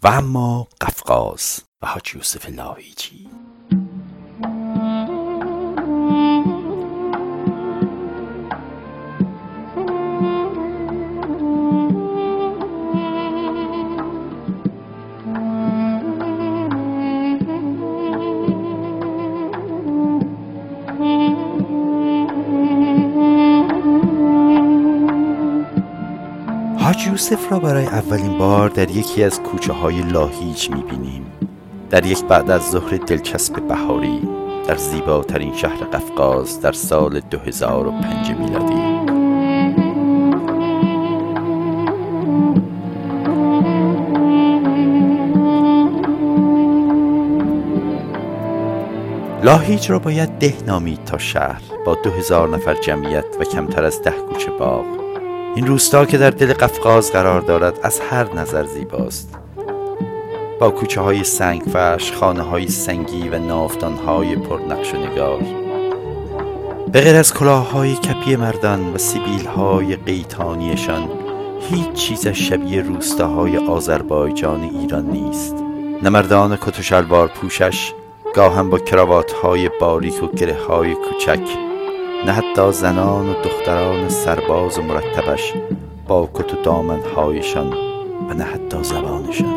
و اما قفقاز و حاج یوسف لاهیجی. حاج یوسف را برای اولین بار در یکی از کوچه های لاهیج می‌بینیم، در یک بعد از ظهر دلچسب بهاری در زیباترین شهر قفقاز در سال 2005 میلادی. لاهیج را باید ده نامید تا شهر با 2000 نفر جمعیت و کمتر از 10 کوچه باغ. این روستا که در دل قفقاز قرار دارد از هر نظر زیباست، با کوچه های سنگفرش، خانه های سنگی و ناودان های پرنقش و نگار. به غیر از کلاه های کپی مردان و سیبیل های قیتانیشان، هیچ چیز شبیه روستاهای آذربایجان ایران نیست. نه مردان کت و شلوار پوشش، گاهم با کراوات های باریک و گره های کوچک، نه حتی زنان و دختران سرباز و مرتبش با کت و دامن هایشان و نه حتی زبانشان.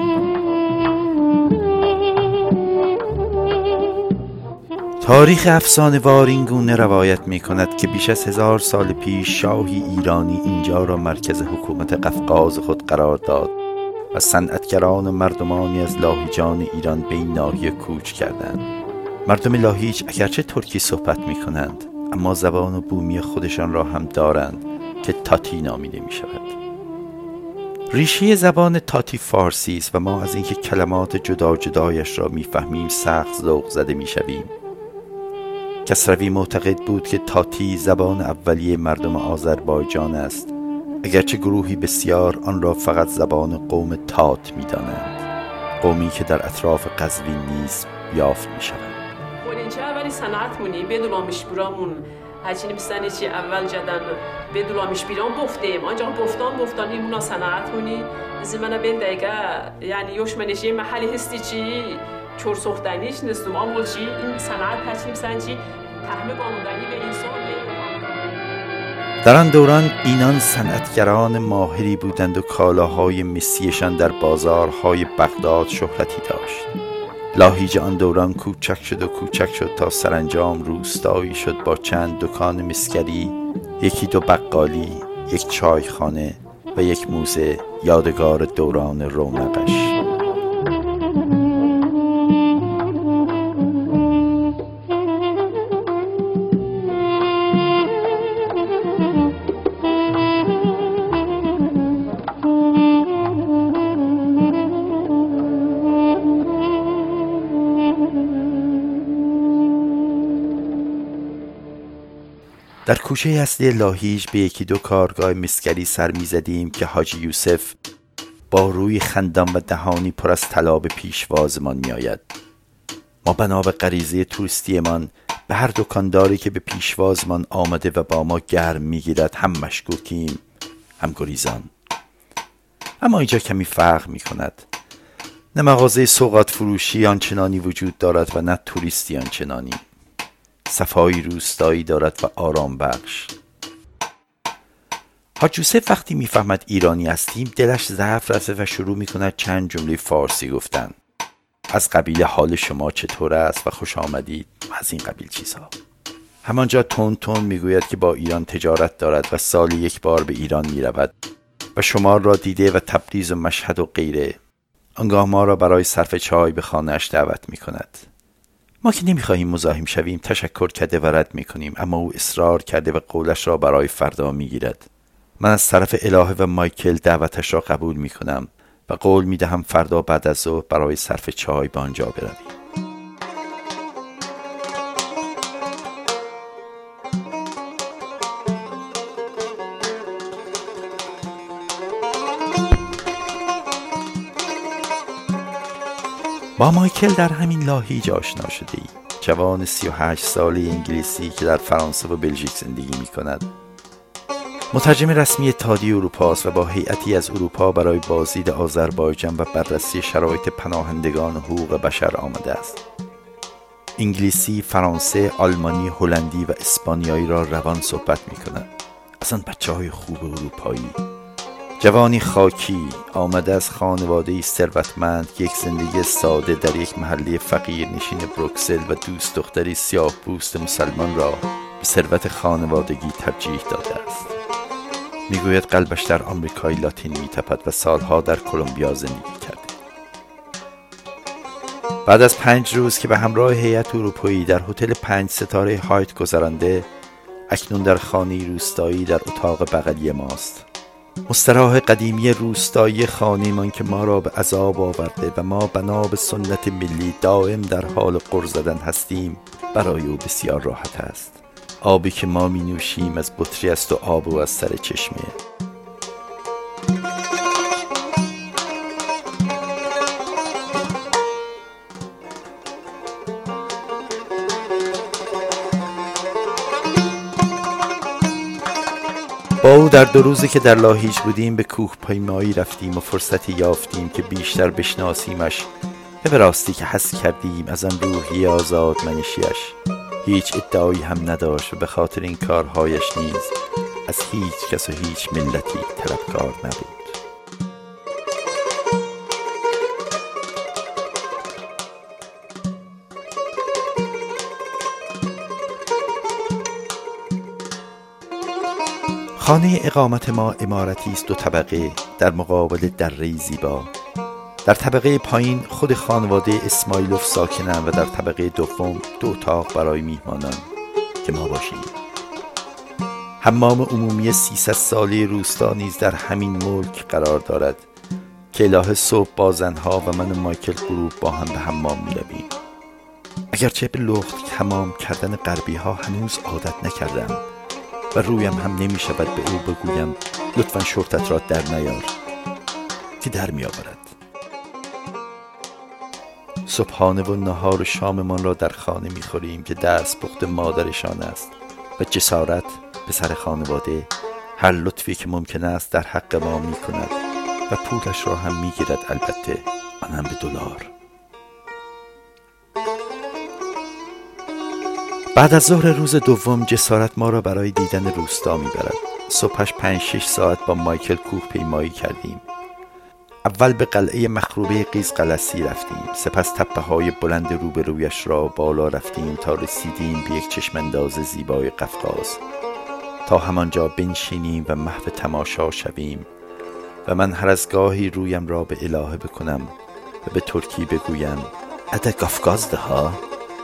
تاریخ افسانه‌وار این گونه روایت می کند که بیش از 1000 سال پیش شاهی ایرانی اینجا را مرکز حکومت قفقاز خود قرار داد و صنعتگران و مردمانی از لاهیجان ایران به این ناحیه کوچ کردند. مردم لاهیج اگرچه ترکی صحبت می کنند، اما زبان و بومی خودشان را هم دارند که تاتی نامیده می شود. ریشه زبان تاتی فارسی است و ما از اینکه کلمات جدا جدایش را می فهمیم سخت ذوق زده می شویم. کسروی معتقد بود که تاتی زبان اولیه مردم آذربایجان است، اگرچه گروهی بسیار آن را فقط زبان قوم تات می دانند، قومی که در اطراف قزوین نیز یافت می شود. sanatmuni bedulamış buramın هرچی مثلا چی اول جدن بدولامش بیرون گفتیم آنجا گفتان این مونا sanatmuni زمانه بین دیگه یعنی یوش منشی محلی هستی چی چور سختنیش نستم آمول چی این sanat هرچی مثلا چی تحمیل قانونی به انسان. در آن دوران اینان صنعتگران ماهری بودند و کالاهای مسیشان در بازارهای بغداد شهرتی داشت. لاهیج آن دوران کوچک شد تا سرانجام روستایی شد با چند دکان مسگری، یکی دو بقالی، یک چایخانه و یک موزه یادگار دوران رونقش. در کوچه اصلی لاهیج به یکی دو کارگاه مسگری سر می زدیم که حاجی یوسف با روی خندان و دهانی پر از طلا به پیشوازمان می آید. ما بنا به غریزه توریستیمان به هر دکانداری که به پیشوازمان آمده و با ما گرم می گیرد هم مشکوکیم هم گریزان. اما اینجا کمی فرق می کند. نه مغازه سوغات فروشی آنچنانی وجود دارد و نه توریستی آنچنانی. صفایی روستایی دارد و آرام بخش. حاج یوسف وقتی میفهمد ایرانی هستیم دلش ضعف رفته و شروع میکند چند جمله فارسی گفتن، از قبیل حال شما چطور است و خوش آمدید و از این قبیل چیزها. همانجا تون میگوید که با ایران تجارت دارد و سالی یک بار به ایران میرود و شمال را دیده و تبریز و مشهد و غیره. آنگاه ما را برای صرف چای به خانه‌اش دعوت میکند. ما که نمیخواهیم مزاحم شویم تشکر کرده و رد میکنیم، اما او اصرار کرده و قولش را برای فردا میگیرد. من از طرف الهه و مایکل دعوتش را قبول میکنم و قول میدهم فردا بعد از ظهر برای صرف چای به آنجا برویم. با مایکل در همین لاهیج آشنا شده ای. جوان 38 ساله انگلیسی که در فرانسه و بلژیک زندگی می کند. مترجم رسمی اتحادیه اروپا است و با هیئتی از اروپا برای بازدید آذربایجان و بررسی شرایط پناهندگان حقوق بشر آمده است. انگلیسی، فرانسه، آلمانی، هلندی و اسپانیایی را روان صحبت می‌کند. از آن بچه‌های خوب اروپایی. جوانی خاکی آمده از خانواده‌ای ثروتمند که یک زندگی ساده در یک محله فقیر نشین بروکسل و دوست دختری سیاه‌پوست مسلمان را به ثروت خانوادگی ترجیح داده است. میگوید قلبش در آمریکای لاتین میتپد و سالها در کلمبیا زندگی کرده. بعد از 5 روز که به همراه هیئت اروپایی در هتل 5 ستاره هایت گذرانده، اکنون در خانه روستایی در اتاق بغلی ماست. مستراح قدیمی روستایی خانه‌مان که ما را به عذاب آورده و ما بنا به سنت ملی دائم در حال غر زدن هستیم، برای او بسیار راحت است. آبی که ما می نوشیم از بطری است و آب او از سر چشمه. با او در 2 روزی که در لاهیج بودیم به کوه پیمایی رفتیم و فرصتی یافتیم که بیشتر بشناسیمش و به راستی که حس کردیم از آن روحی آزاد منشیش. هیچ ادعایی هم نداشت و به خاطر این کارهایش نیز از هیچ کس و هیچ ملتی طلبکار نبود. خانه اقامت ما عمارتی است 2 طبقه در مقابل دره زیبا. در طبقه پایین خود خانواده اسمایلوف ساکنند و در طبقه دوم 2 اتاق برای میهمانان که ما باشیم. حمام عمومی 300 ساله روستا نیز در همین ملک قرار دارد که الهه صبح با زنها و من و مایکل غروب با هم به حمام میرویم. اگرچه به لخت حمام کردن غربی ها هنوز عادت نکردم و رویم هم نمی شود به او بگویم لطفاً شورتت را در نیار که در می آورد. صبحانه و نهار و شاممان را در خانه می خوریم که دست پخت مادرشان است و جسارت پسر خانواده هر لطفی که ممکن است در حق ما می کند و پولش را هم می گیرد، البته آن هم به $. بعد از ظهر روز دوم جسارت ما را برای دیدن روستا می برد. صبحش 5-6 ساعت با مایکل کوه پیمایی کردیم. اول به قلعه مخروبه قیزقلسی رفتیم، سپس تپه های بلند روبرویش را بالا رفتیم تا رسیدیم به یک چشمانداز زیبای قفقاز، تا همانجا بنشینیم و محو تماشا شویم و من هر از گاهی رویم را به الهه بکنم و به ترکی بگویم اده قفقاز ده ها.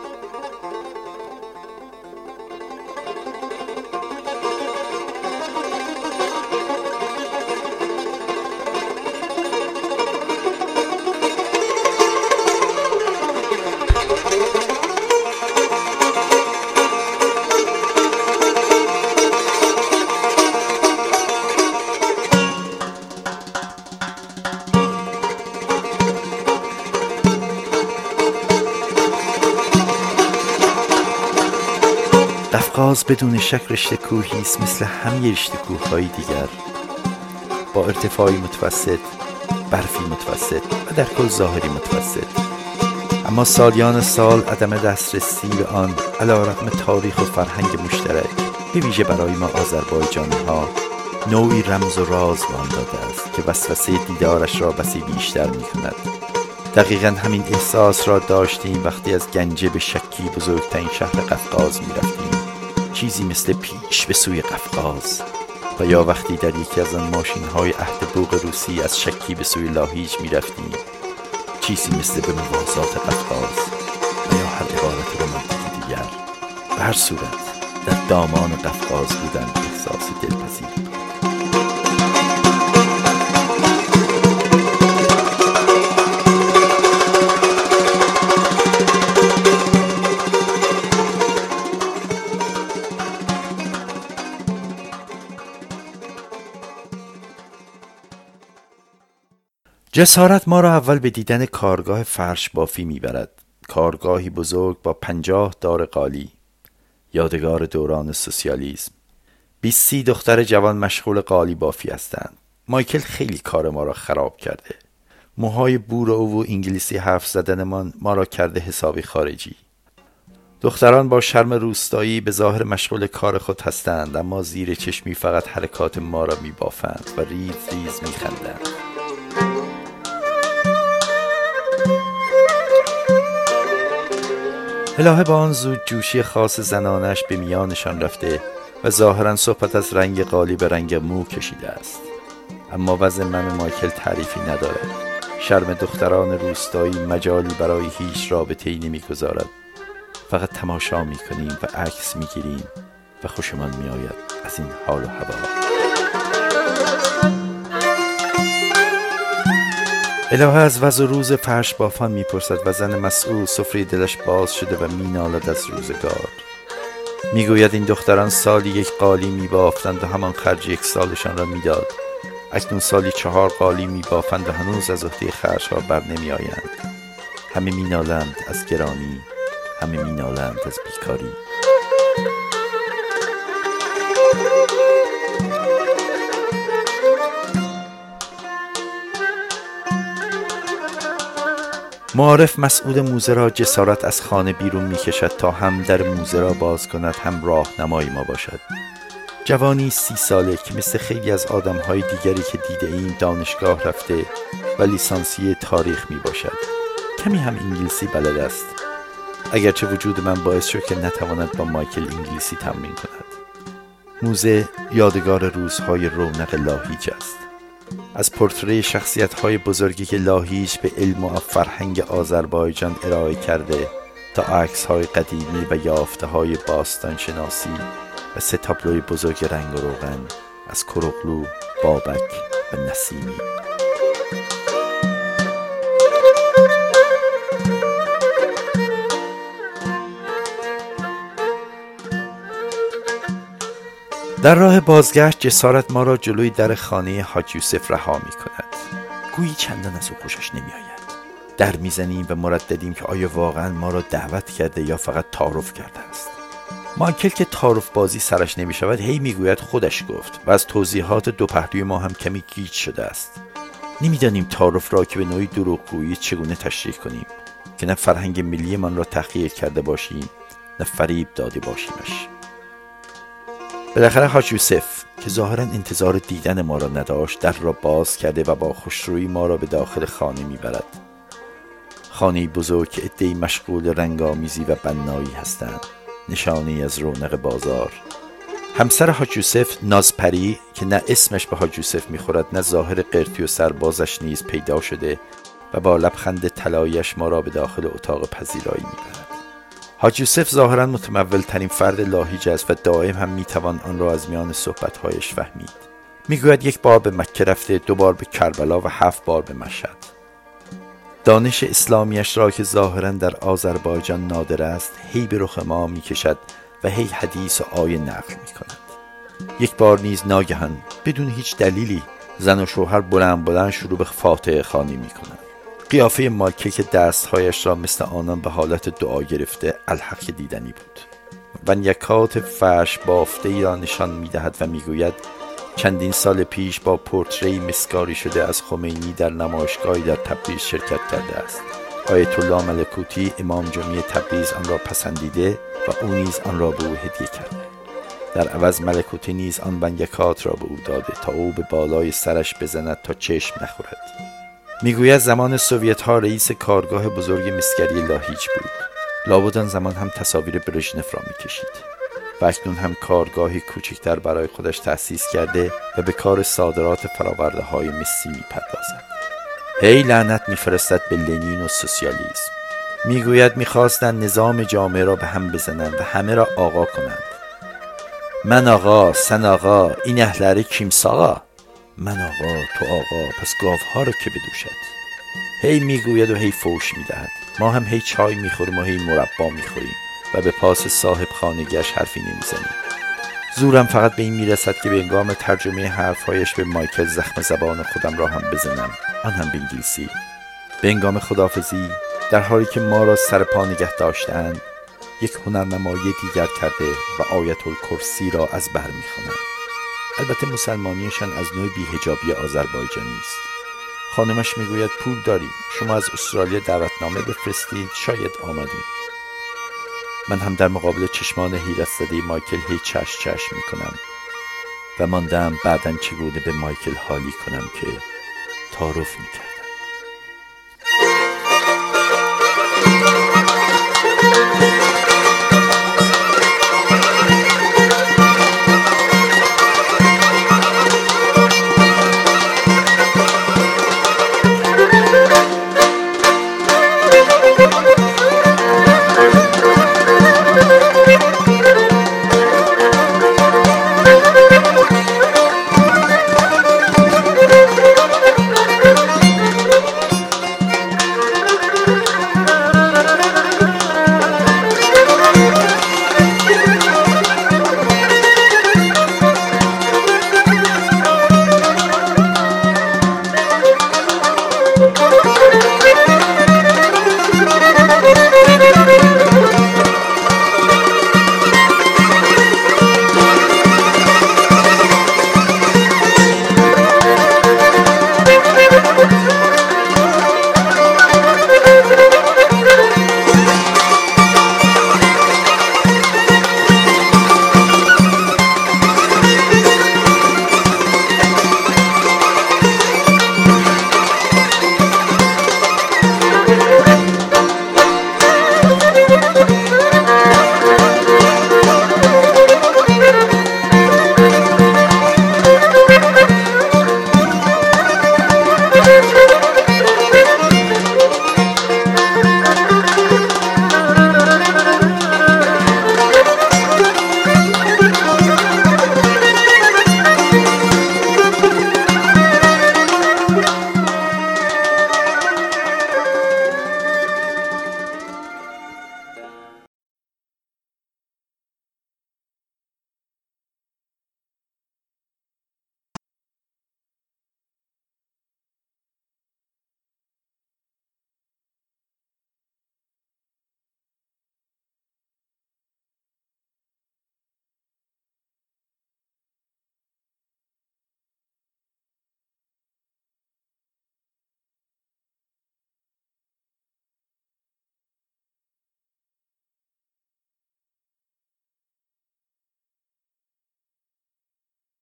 قفقاز بدون شک رشته کوهی است مثل همه رشته کوه‌های دیگر، با ارتفاعی متوسط، برفی متوسط و در کل ظاهری متوسط. اما سالیان سال عدم دسترسی به آن علی‌رغم تاریخ و فرهنگ مشترک به ویژه برای ما آذربایجانی‌ها نوعی رمز و راز به آن داده است که وسوسه دیدارش را بسی بیشتر می‌کند. دقیقاً همین احساس را داشتیم وقتی از گنجه به شکی بزرگترین شهر قفقاز می‌رفتیم، چیزی مثل پیش به سوی قفقاز، و یا وقتی در یکی از آن ماشین‌های عهد بوق روسی از شکی به سوی لاهیج می‌رفتیم، چیزی مثل به موازات قفقاز و یا هر عبارت رمانتیک دیگر. به هر صورت در دامان قفقاز بودن احساس دلپذیری. جسارت ما را اول به دیدن کارگاه فرش بافی میبرد. کارگاهی بزرگ با 50 دار قالی، یادگار دوران سوسیالیسم. 20-30 دختر جوان مشغول قالی بافی هستند. مایکل خیلی کار ما را خراب کرده. موهای بور او و انگلیسی حرف زدنمان ما را کرده حسابی خارجی. دختران با شرم روستایی به ظاهر مشغول کار خود هستند، اما زیر چشمی فقط حرکات ما را می بافند و ریز ریز می خندند. الهه با آن زود جوشی خاص زنانش به میانشان رفته و ظاهرا صحبت از رنگ قالی به رنگ مو کشیده است. اما وضع من و مایکل تعریفی ندارد. شرم دختران روستایی مجالی برای هیچ رابطه‌ای نمی‌گذارد. فقط تماشا می‌کنیم و عکس می‌گیریم و خوشمان می‌آید از این حال و هوا. الهه از وضع روز فرش بافان می‌پرسد و زن مسئول سفره دلش باز شده و می‌نالد از روزگار. می‌گوید این دختران سالی 1 قالی می‌بافتند و همان خرج 1 سالشان را می‌داد. اکنون سالی 4 قالی می‌بافند و هنوز از عهده خرج‌ها بر نمی‌آیند. همه می‌نالند از گرانی، همه می‌نالند از بیکاری. معارف مسعود موزه را جسارت از خانه بیرون می‌کشد تا هم در موزه را باز کند هم راهنمای ما باشد. جوانی 30 ساله که مثل خیلی از آدم‌های دیگری که دیده ایم دانشگاه رفته و لیسانسی تاریخ می باشد. کمی هم انگلیسی بلد است، اگرچه وجود من باعث شد که نتواند با مایکل انگلیسی تمرین کند. موزه یادگار روزهای رونق لاهیج است. از پورتری شخصیت‌های بزرگی که لاهیج به علم و فرهنگ آذربایجان ارائه کرده تا عکس‌های قدیمی و یافته‌های باستان شناسی و 3 تابلوی بزرگ رنگ و روغن از کروغلو، بابک و نسیمی. در راه بازگشت جسارت ما را جلوی در خانه حاج یوسف رها می کند. گویی چندان از او خوشش نمی آید. در می زنیم و مرددیم که آیا واقعا ما را دعوت کرده یا فقط تعارف کرده است. مایکل که تعارف بازی سرش نمی شود هی می گوید خودش گفت و از توضیحات 2 پهلوی ما هم کمی گیج شده است. نمی دانیم تعارف را که به نوعی دروغگویی چگونه تشریح کنیم که نه فرهنگ ملی من را تحقیر کرده باشیم نه فریب داده باشیمش. بالاخره حاج یوسف که ظاهرا انتظار دیدن ما را نداشت در را باز کرده و با خوشرویی ما را به داخل خانه میبرد. خانه بزرگ که عده‌ای مشغول رنگامیزی و بنایی هستند، نشانه‌ای از رونق بازار. همسر حاج یوسف نازپری که نه اسمش به حاج یوسف میخورد نه ظاهر قرتی و سربازش نیز پیدا شده و با لبخند طلایی‌اش ما را به داخل اتاق پذیرایی میبرد. حاج یوسف ظاهراً متمول ترین فرد لاهیج است و دائم هم میتوان آن را از میان صحبت‌هایش فهمید. میگوید 1 بار به مکه رفته، 2 بار به کربلا و 7 بار به مشهد. دانش اسلامیش را که ظاهراً در آذربایجان نادر است هی به رخ ما میکشد و هی حدیث و آیه نقل میکند. 1 بار نیز ناگهان بدون هیچ دلیلی زن و شوهر بلند شروع به فاتحه خوانی میکنند. قیافه مایکل که دستهایش را مثل آنان به حالت دعا گرفته الحق دیدنی بود. ونیکات فرش بافته‌ای را نشان می‌دهد و می‌گوید چندین سال پیش با پورتری مسکاری شده از خمینی در نمایشگاهی در تبریز شرکت کرده است. آیت الله ملکوتی امام جمعه تبریز آن را پسندیده و او نیز آن را به او هدیه کرده. در عوض ملکوتی نیز آن ونیکات را به او داده تا او به بالای سرش بزند تا چشم نخورد. میگوید زمان سوویت ها رئیس کارگاه بزرگ مسگری لاهیج بود. لابد آن زمان هم تصاویر برژنف را میکشید و اکنون هم کارگاهی کوچکتر برای خودش تأسیس کرده و به کار صادرات فراورده های مسی میپردازد. هی لعنت میفرستد به لنین و سوسیالیسم. میگوید میخواستند نظام جامعه را به هم بزنند و همه را آقا کنند. من آقا، سن آقا، این اهلره کیمس آقا. من آقا، تو آقا، پس گاوها را که بدوشد. هی میگوید و هی فوش میدهد. ما هم هی چای میخوریم و هی مربا میخوریم و به پاس صاحب خانگیش حرفی نمیزنیم. زورم فقط به این میرسد که به هنگام ترجمه حرفهایش به مایکل زخم زبان خودم را هم بزنم، آن هم به انگلیسی. به هنگام خداحافظی در حالی که ما را سر پا نگه داشتند یک هنرنمایی دیگر کرده و آیت الکرسی را از بر می‌خواند. البته مسلمانیشان از نوع بی‌حجابی آذربایجانی است. خانمش میگوید پول داریم، شما از استرالیا دعوتنامه بفرستید، شاید آمدیم. من هم در مقابل چشمان حیرت زده مایکل هی چشم میکنم و ماندم بعداً چگونه به مایکل حالی کنم که تعارف میکرد.